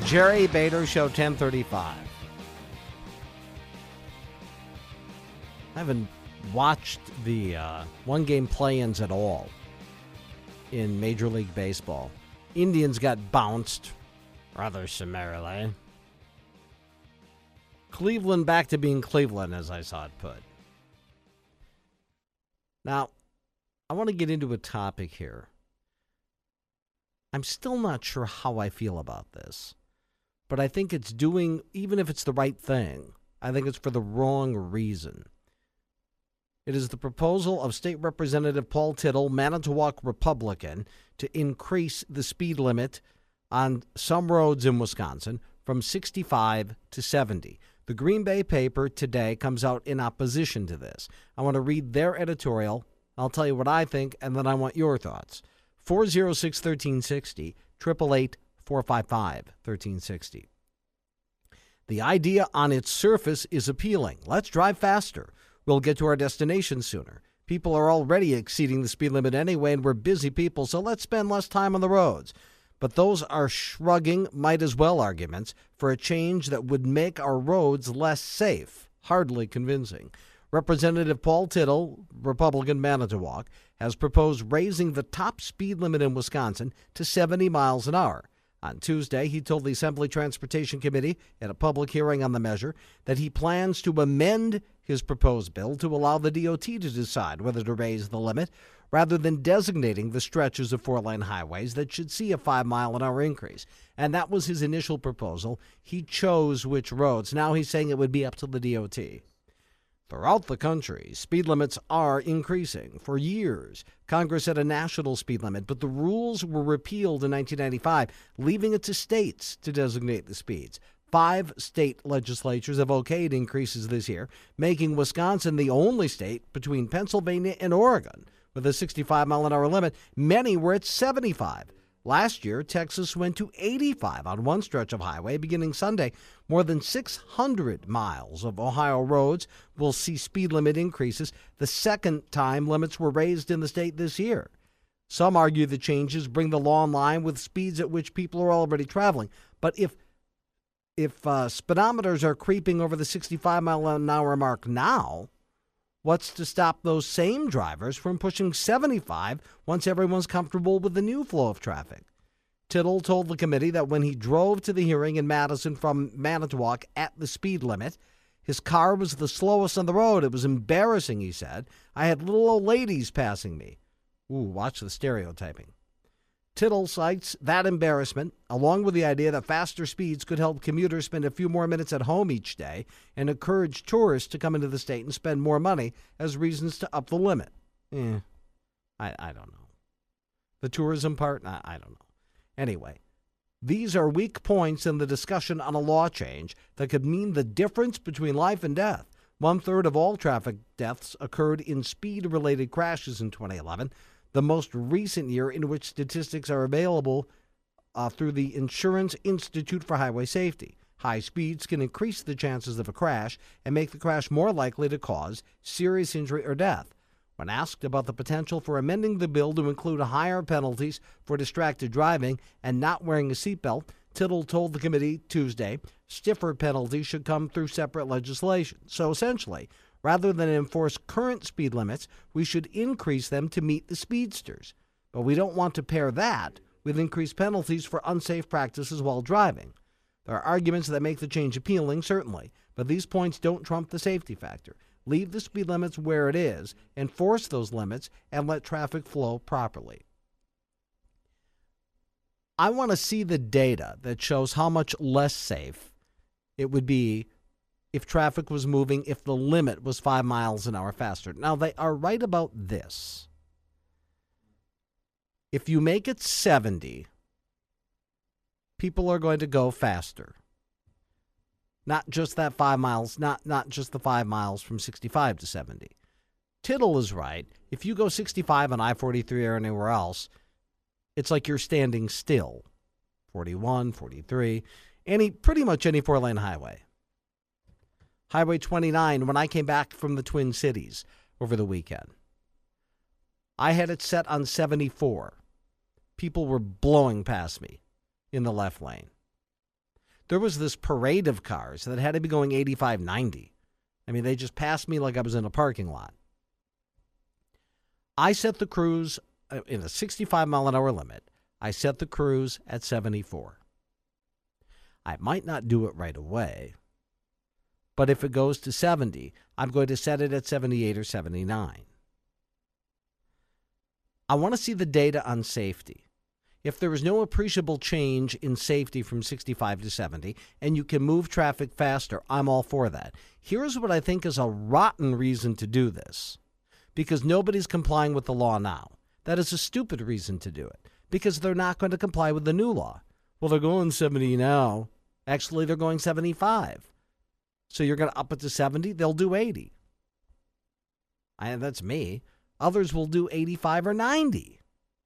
Jerry Bader Show, 1035. I haven't watched the one-game play-ins at all in Major League Baseball. Indians got bounced rather summarily. Cleveland back to being Cleveland, as I saw it put. Now, I want to get into a topic here. I'm still not sure how I feel about this, but I think it's doing, even if it's the right thing, I think it's for the wrong reason. It is the proposal of State Representative Paul Tittle, Manitowoc Republican, to increase the speed limit on some roads in Wisconsin from 65 to 70. The Green Bay paper today comes out in opposition to this. I want to read their editorial. I'll tell you what I think, and then I want your thoughts. 406-1360, 888-455-1360. The idea on its surface is appealing. Let's drive faster. We'll get to our destination sooner. People are already exceeding the speed limit anyway, and we're busy people, so let's spend less time on the roads. But those are shrugging might-as-well arguments for a change that would make our roads less safe. Hardly convincing. Representative Paul Tittle, Republican Manitowoc, has proposed raising the top speed limit in Wisconsin to 70 miles an hour. On Tuesday, he told the Assembly Transportation Committee at a public hearing on the measure that he plans to amend his proposed bill to allow the DOT to decide whether to raise the limit rather than designating the stretches of four-lane highways that should see a 5-mile-an-hour increase. And that was his initial proposal. He chose which roads. Now he's saying it would be up to the DOT. Throughout the country, speed limits are increasing. For years, Congress set a national speed limit, but the rules were repealed in 1995, leaving it to states to designate the speeds. 5 state legislatures have okayed increases this year, making Wisconsin the only state between Pennsylvania and Oregon with a 65-mile-an-hour limit. Many were at 75. Last year, Texas went to 85 on one stretch of highway beginning Sunday. More than 600 miles of Ohio roads will see speed limit increases, the second time limits were raised in the state this year. Some argue the changes bring the law in line with speeds at which people are already traveling. But if speedometers are creeping over the 65-mile-an-hour mark now, what's to stop those same drivers from pushing 75 once everyone's comfortable with the new flow of traffic? Tittle told the committee that when he drove to the hearing in Madison from Manitowoc at the speed limit, his car was the slowest on the road. It was embarrassing, he said. I had little old ladies passing me. Ooh, watch the stereotyping. Tittle cites that embarrassment, along with the idea that faster speeds could help commuters spend a few more minutes at home each day and encourage tourists to come into the state and spend more money, as reasons to up the limit. I don't know. The tourism part? I don't know. Anyway, these are weak points in the discussion on a law change that could mean the difference between life and death. 1/3 of all traffic deaths occurred in speed-related crashes in 2011. The most recent year in which statistics are available through the Insurance Institute for Highway Safety. High speeds can increase the chances of a crash and make the crash more likely to cause serious injury or death. When asked about the potential for amending the bill to include higher penalties for distracted driving and not wearing a seatbelt, Tittle told the committee Tuesday stiffer penalties should come through separate legislation. So essentially, rather than enforce current speed limits, we should increase them to meet the speedsters. But we don't want to pair that with increased penalties for unsafe practices while driving. There are arguments that make the change appealing, certainly, but these points don't trump the safety factor. Leave the speed limits where it is, enforce those limits, and let traffic flow properly. I want to see the data that shows how much less safe it would be if traffic was moving, if the limit was 5 miles an hour faster. Now, they are right about this. If you make it 70, people are going to go faster. Not just that 5 miles, not just the 5 miles from 65 to 70. Tittle is right. If you go 65 on I-43 or anywhere else, it's like you're standing still. 41, 43, pretty much any four-lane highway. Highway 29, when I came back from the Twin Cities over the weekend, I had it set on 74. People were blowing past me in the left lane. There was this parade of cars that had to be going 85, 90. I mean, they just passed me like I was in a parking lot. I set the cruise in a 65-mile-an-hour limit. I set the cruise at 74. I might not do it right away, but if it goes to 70, I'm going to set it at 78 or 79. I want to see the data on safety. If there is no appreciable change in safety from 65 to 70, and you can move traffic faster, I'm all for that. Here's what I think is a rotten reason to do this. Because nobody's complying with the law now. That is a stupid reason to do it. Because they're not going to comply with the new law. Well, they're going 70 now. Actually, they're going 75. So you're going to up it to 70? They'll do 80. That's me. Others will do 85 or 90.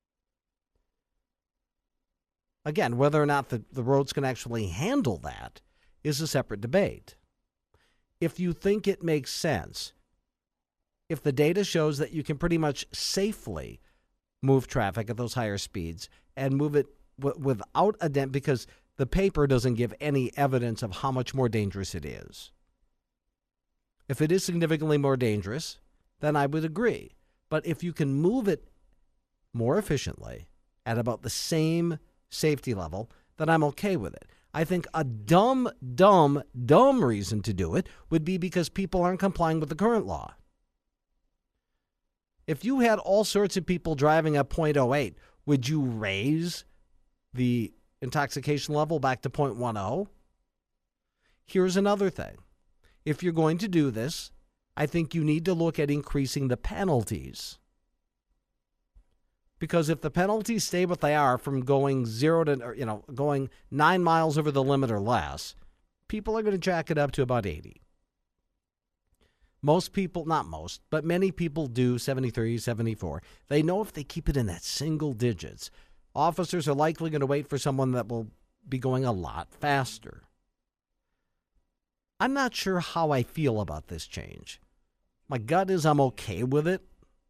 Again, whether or not the roads can actually handle that is a separate debate. If you think it makes sense, if the data shows that you can pretty much safely move traffic at those higher speeds and move it without a dent, because the paper doesn't give any evidence of how much more dangerous it is. If it is significantly more dangerous, then I would agree. But if you can move it more efficiently at about the same safety level, then I'm okay with it. I think a dumb reason to do it would be because people aren't complying with the current law. If you had all sorts of people driving at .08, would you raise the intoxication level back to .10? Here's another thing. If you're going to do this, I think you need to look at increasing the penalties. Because if the penalties stay what they are from going going 9 miles over the limit or less, people are going to jack it up to about 80. Most people, not most, but many people do 73, 74. They know if they keep it in that single digits, officers are likely going to wait for someone that will be going a lot faster. I'm not sure how I feel about this change. My gut is I'm okay with it.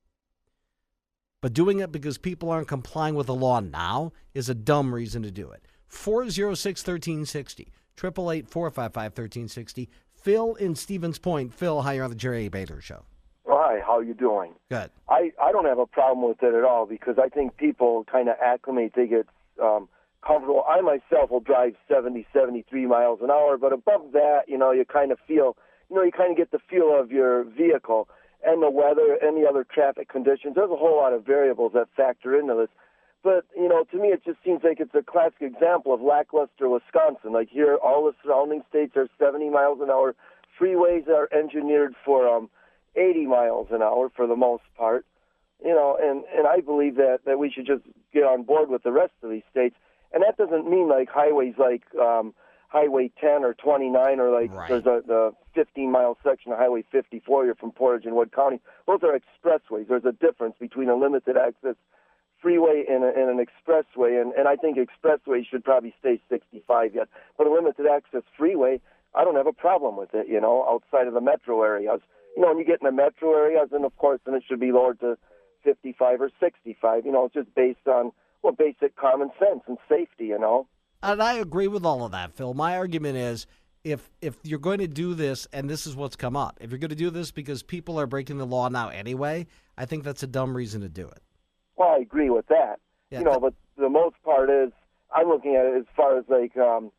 But doing it because people aren't complying with the law now is a dumb reason to do it. 406-1360, 888-455-1360. Phil in Stevens Point. Phil, hi, you're on the Jerry Bader Show. Hi, how you doing? Good. I don't have a problem with it at all because I think people kind of acclimate. They get comfortable. I myself will drive 70, 73 miles an hour, but above that, you kind of feel, you kind of get the feel of your vehicle and the weather and the other traffic conditions. There's a whole lot of variables that factor into this. But, to me, it just seems like it's a classic example of lackluster Wisconsin. Like here, all the surrounding states are 70 miles an hour. Freeways are engineered for 80 miles an hour for the most part. And I believe that we should just get on board with the rest of these states. And that doesn't mean like highways like Highway 10 or 29 or like right. There's the 15-mile section of Highway 54 here from Portage and Wood County. Those are expressways. There's a difference between a limited access freeway and an expressway, and I think expressways should probably stay 65 yet. But a limited access freeway, I don't have a problem with it, outside of the metro areas. When you get in the metro areas, then of course, then it should be lowered to 55 or 65. It's just based on, basic common sense and safety, And I agree with all of that, Phil. My argument is if you're going to do this, and this is what's come up, if you're going to do this because people are breaking the law now anyway, I think that's a dumb reason to do it. Well, I agree with that. Yeah, but the most part is I'm looking at it as far as like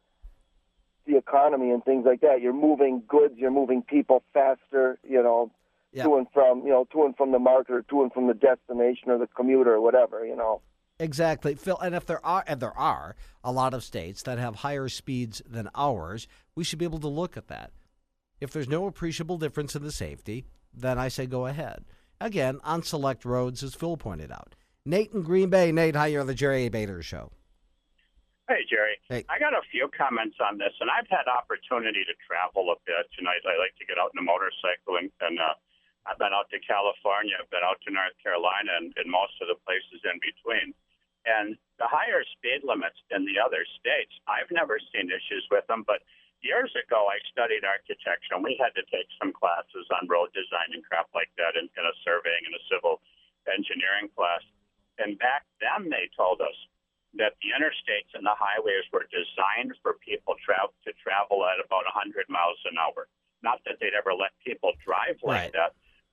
the economy and things like that. You're moving goods, you're moving people faster, yeah. to and from the market or to and from the destination or the commuter or whatever, Exactly, Phil. And if there are a lot of states that have higher speeds than ours, we should be able to look at that. If there's no appreciable difference in the safety, then I say go ahead. Again, on select roads, as Phil pointed out. Nate in Green Bay. Nate, hi, you're on the Jerry Bader Show. Hey, Jerry. Hey. I got a few comments on this, and I've had opportunity to travel a bit. I like to get out on a motorcycle, and I've been out to California, I've been out to North Carolina, and most of the places in between. And the higher speed limits in the other states, I've never seen issues with them, but years ago I studied architecture, and we had to take some classes on road design and crap like that in a surveying and a civil engineering class. And back then they told us that the interstates and the highways were designed for people to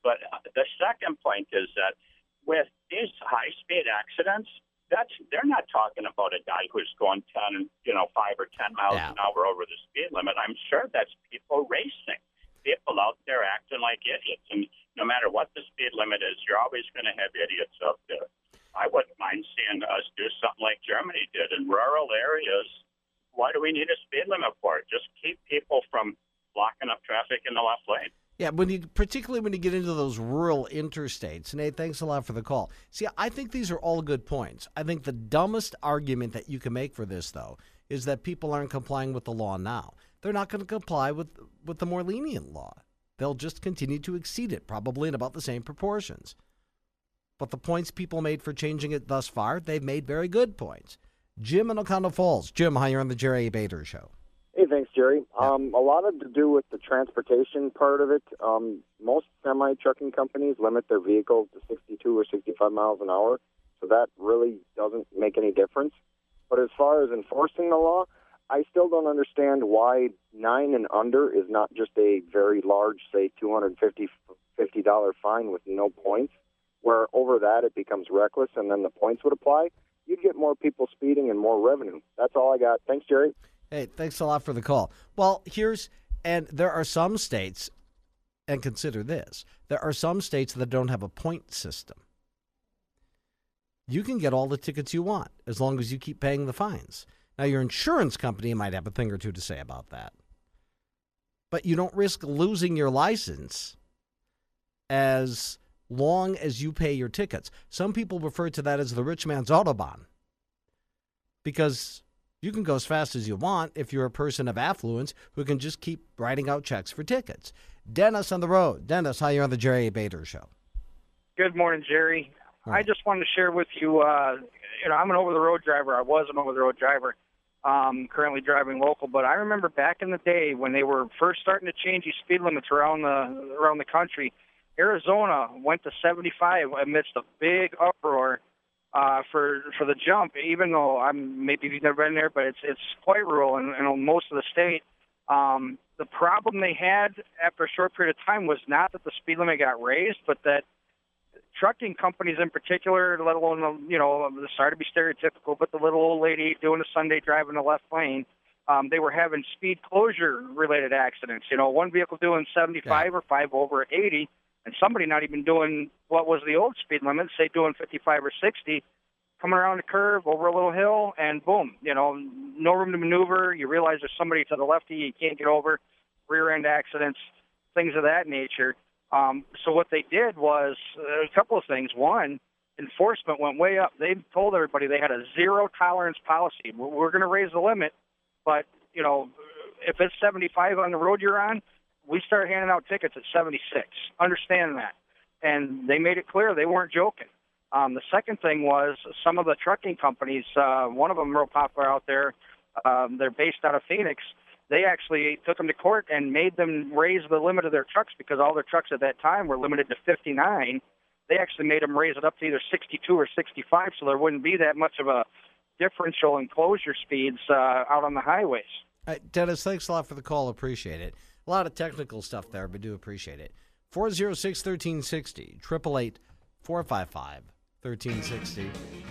But the second point is that with these high-speed accidents, they're not talking about a guy who's going 5 or 10 miles an hour over the speed limit. I'm sure that's people racing, people out there acting like idiots. And no matter what the speed limit is, you're always going to have idiots out there. I wouldn't mind seeing us do something like Germany did in rural areas. What do we need a speed limit for? Just keep people from blocking up traffic in the left lane. Yeah, particularly when you get into those rural interstates. Nate, thanks a lot for the call. See, I think these are all good points. I think the dumbest argument that you can make for this, though, is that people aren't complying with the law now. They're not going to comply with the more lenient law. They'll just continue to exceed it, probably in about the same proportions. But the points people made for changing it thus far, they've made very good points. Jim in Oconto Falls. Jim, hi, you're on the Jerry Bader Show. Hey, thanks, Jerry. Yeah. A lot of to do with the transportation part of it. Most semi-trucking companies limit their vehicles to 62 or 65 miles an hour, so that really doesn't make any difference. But as far as enforcing the law, I still don't understand why 9 and under is not just a very large, say, $250 fine with no points, where over that it becomes reckless and then the points would apply. You'd get more people speeding and more revenue. That's all I got. Thanks, Jerry. Hey, thanks a lot for the call. Well, there are some states, and consider this, there are some states that don't have a point system. You can get all the tickets you want as long as you keep paying the fines. Now, your insurance company might have a thing or two to say about that. But you don't risk losing your license as long as you pay your tickets. Some people refer to that as the rich man's Autobahn, because you can go as fast as you want if you're a person of affluence who can just keep writing out checks for tickets. Dennis on the road. Dennis, hi, you're on the Jerry Bader Show. Good morning, Jerry. Right. I just wanted to share with you, I'm an over-the-road driver. I was an over-the-road driver, currently driving local. But I remember back in the day when they were first starting to change these speed limits around the country, Arizona went to 75 amidst a big uproar for the jump. Even though maybe you've never been there, but it's quite rural in most of the state. The problem they had after a short period of time was not that the speed limit got raised, but that trucking companies in particular, let alone sorry to be stereotypical, but the little old lady doing a Sunday drive in the left lane, they were having speed closure related accidents. One vehicle doing 75 or 5 over at 80. And somebody not even doing what was the old speed limit, say doing 55 or 60, coming around a curve over a little hill, and boom, no room to maneuver. You realize there's somebody to the left of you can't get over, rear-end accidents, things of that nature. So what they did was a couple of things. One, enforcement went way up. They told everybody they had a zero-tolerance policy. We're going to raise the limit, but, if it's 75 on the road you're on, we started handing out tickets at 76. Understand that. And they made it clear they weren't joking. The second thing was some of the trucking companies, one of them real popular out there, they're based out of Phoenix. They actually took them to court and made them raise the limit of their trucks because all their trucks at that time were limited to 59. They actually made them raise it up to either 62 or 65 so there wouldn't be that much of a differential in closure speeds out on the highways. Dennis, thanks a lot for the call. Appreciate it. A lot of technical stuff there, but do appreciate it. 406-1360, 888-455-1360.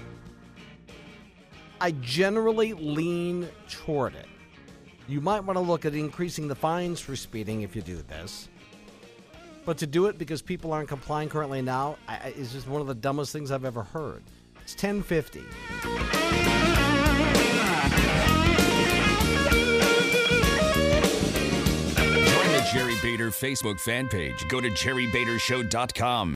I generally lean toward it. You might want to look at increasing the fines for speeding if you do this. But to do it because people aren't complying currently now is just one of the dumbest things I've ever heard. It's 10:50. Jerry Bader Facebook fan page. Go to jerrybadershow.com.